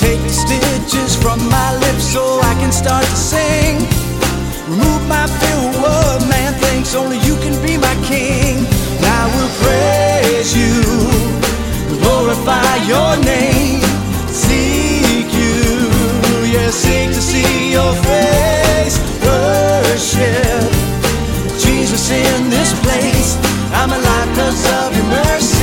Take the stitches from my lips so I can start to sing. Remove my fear of what man thinks, only you can be my king. And I will praise you, glorify your name. Seek you, yeah, seek to see your face. Worship Jesus in this place. I'm alive 'cause of your mercy.